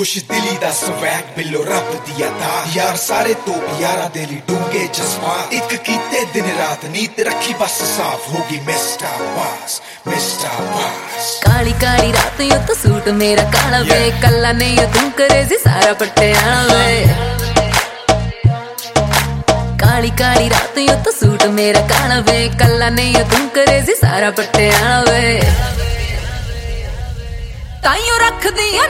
खुश दिली दा स्वैग बिलो रब दी अता यार सारे तो यारा दिली डूंगे जज्बात एक कीते दिन रात नीत रखी बस साफ होगी मिस्टर बास मिस्टर बास काली काली रात यो तो सूट मेरा काला वे कल्ला नहीं यो तू करे जी सारा पटियाला वे काली काली रात यो तो सूट मेरा काला वे कल्ला नहीं यो तू करे जी सारा पटियाला वे ताइयों रख दिया